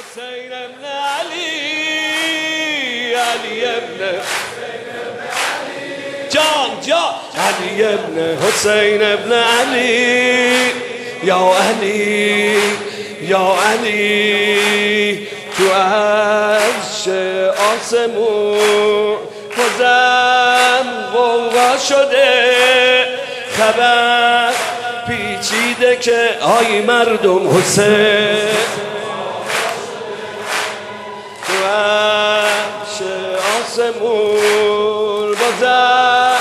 حسین ابن علی علی ابن جان علی ابن حسین ابن علی یا علی یا علی تو عرش آسمون بازم غوغا شده خبر پیچیده که آی مردم حسین تو عرش آسمون بازم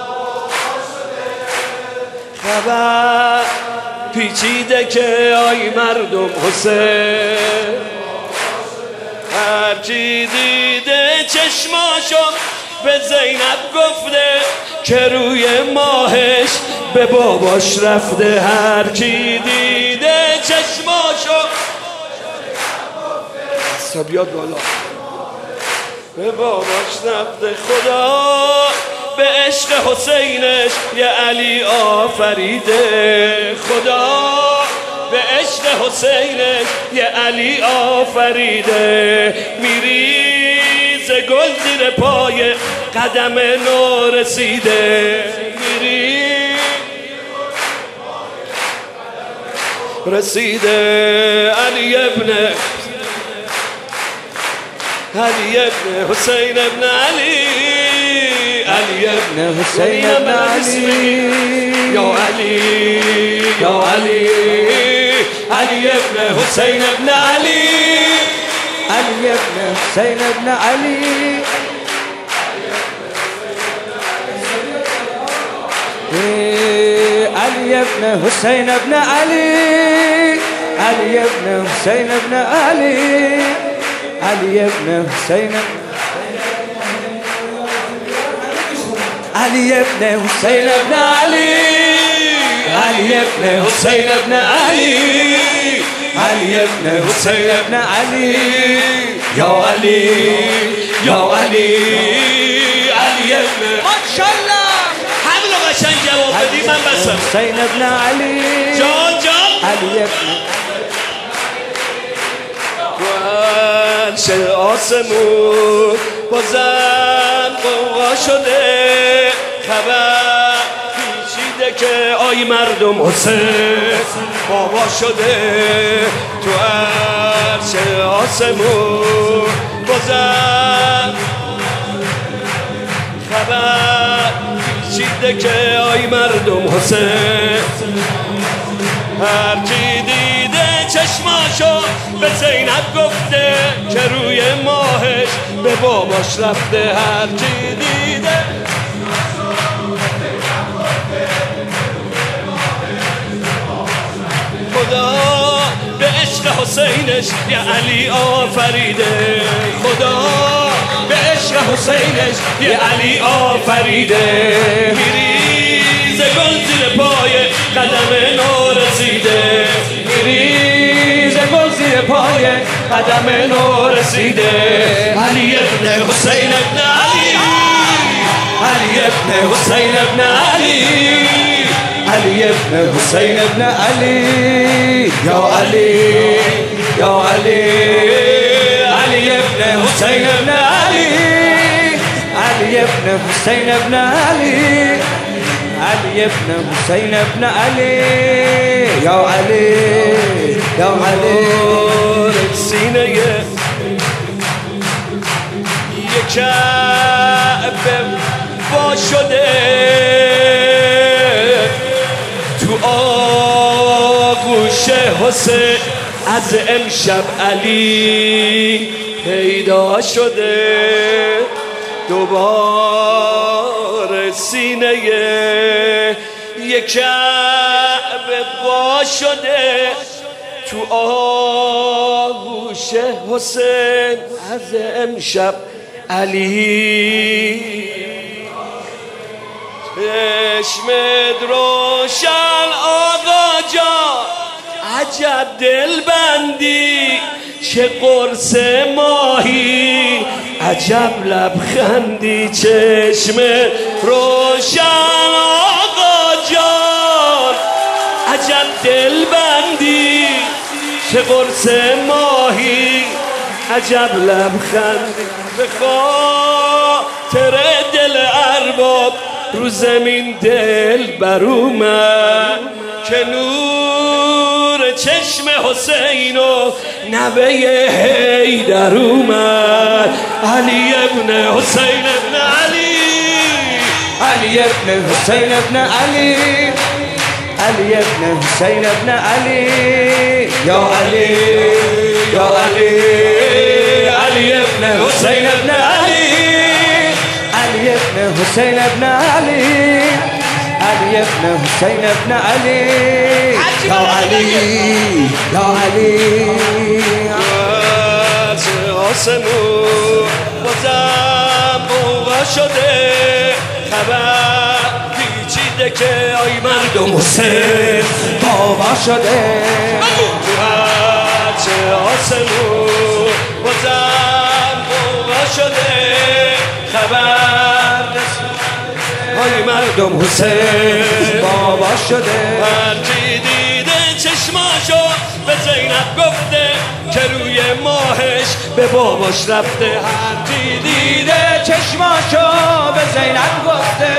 خبر پیچیده که آی مردم حسین هرچی دیده چشماشو به زینب گفته که روی ماهش به باباش رفته هرچی دیده چشماشو سبیاد بالا به باباش رفته خدا به عشق حسینش یه علی آفریده خدا به عشق حسینش یه علی آفریده میریزه گل زیر پای قدم نو رسیده رسیده علی ابن حسین ابن علی علی ابن حسین ابن علی یا علی یا علی علی ابن حسین ابن علی علی ابن حسین ابن علی علی ابن حسین ابن علی علی ابن حسین ابن علی علی ابن حسین علی ابن حسین ابن علی علی ابن حسین ابن علی علی ابن حسین ابن علی یا علی یا علی علی ابن ماشاءالله همین رو قشنگ جواب بدی من بسم حسین ابن علی جان علی ابن عرش آسمون بازم غوغا شده خبر پیچیده که آی مردم حسین بابا شده تو عرش آسمون بازم خبر پیچیده که آی مردم حسین هرچی دیده چشماشو به زینب گفته که روی ماهش به باباش رفته هرچی دیده خدا به عشق حسینش یه علی آفریده خدا به عشق حسینش یه علی آفریده میریزه گل زیر پای قدم نو رسیده میریزه گل زیر پای قدم نو رسیده علی ابن حسین ابن علی علی ابن حسین ابن علی علی ابن حسین ابن علی یا علی یا علی علی ابن حسین ابن علی علی ابن حسین ابن علی علی ابن حسین ابن علی یا علی یا علی سینه یک کعبه وا شده تو آغوش حسین از امشب علی پیدا شده دوباره سینه یک کعبه وا شده تو آغوش حسین از امشب علی چشمت روشن آقا جان عجب دل بندی چه قرص ماهی عجب لبخندی چشمت روشن آقا جان عجب دل بندی چه قرص ماهی عجب لبخندی به خاطر دل ارباب رو زمین دل بر اومد که نور چشم حسین و نوه حیدر اومد علی ابن حسین ابن علی علی ابن حسین ابن علی علی ابن حسین ابن علی یا علی یا علی علی ابن حسین ابن علی علی ابن حسین ابن علی علی ابن حسین ابن علی یا علی یا علی آسمون بازم موقع شده خبر پیچیده که آی مردم حسین بابا شده چه آسمون بازم موقع شده خبر آی مردم حسین بابا شده هرکی دیده چشماشو به زینب گفته که روی ماهش به باباش رفته هرکی دیده چشماشو به زینب گفته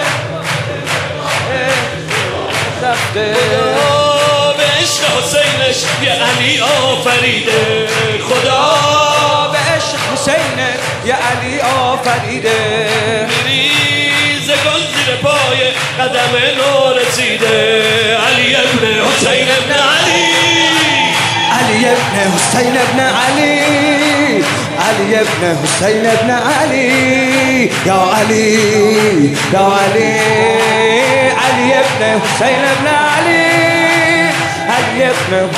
رفته به عشق حسینش یه علی آفریده خدا به عشق حسین یه علی آفریده میریزه گل زیر پای قدم نو رسیده علی ابن حسین ابن علی علی ابن حسین ابن علی علی ابن حسین ابن علی یا علی یا علی علی ابن حسین ابن علی علی ابن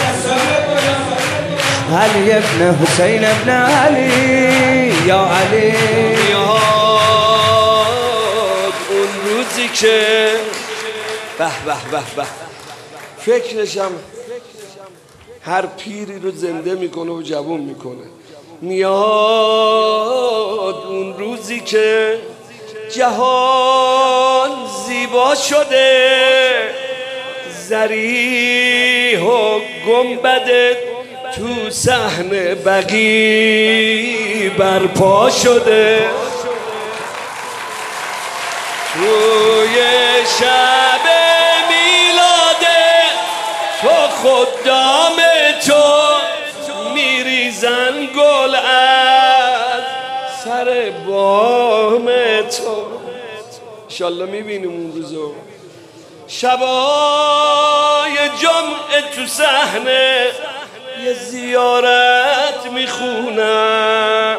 علی ابن حسین ابن علی یا علی اون روزی که به به به به فکرشم هر پیری رو زنده میکنه و جوون میکنه میاد اون روزی که جهان زیبا شده ذریح و گنبد تو صحن بقیع برپا شده توی شب میلاده تو خدام تو میریزن گل از سر بام تو انشالله میبینیم اون روزو شبای جمعه تو صحنه یه زیارت میخونم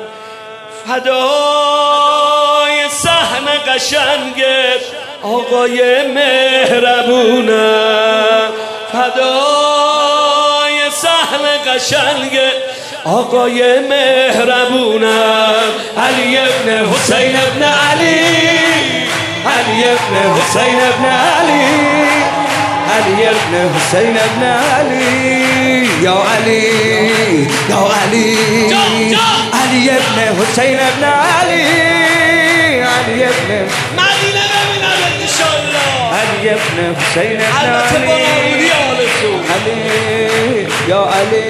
فدای صحنه قشنگت آقای مهربونم فدای صحنه قشنگت آقای مهربونم علی ابن حسین ابن علی علی ابن حسین ابن علی علی ابن حسین ابن علی یا علی یا علی علی ابن حسین ابن علی علی ابن مدینه ببینم انشالله علی ابن حسین ابن البته با علی نامونی آلتون علی یا علی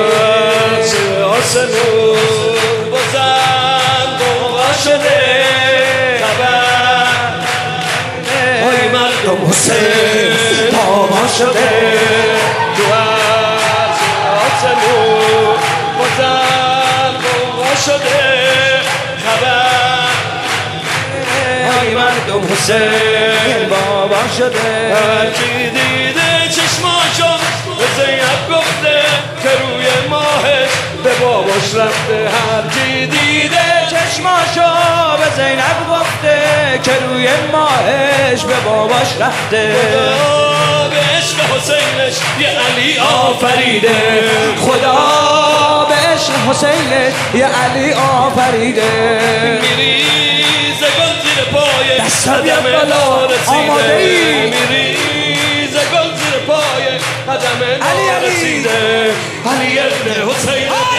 آسمون بازم موقع شده خبر های مردم حسین بابا شده تو از آسمون بازم موقع شده خبر های مردم حسین بابا شده هرکی دیده چشماشو به زینب گفته که روی ماهش به باباش رفته هرکی دیده چشماشو به زینب گفته که روی ماهش به باباش رفته خدا به عشق حسینش یه علی آفریده خدا به عشق حسینش یه علی آفریده میریزه گل زیر پای دستم بالا آماده ای میریزه گل زیر پای قدم نو رسیده علی ابن حسین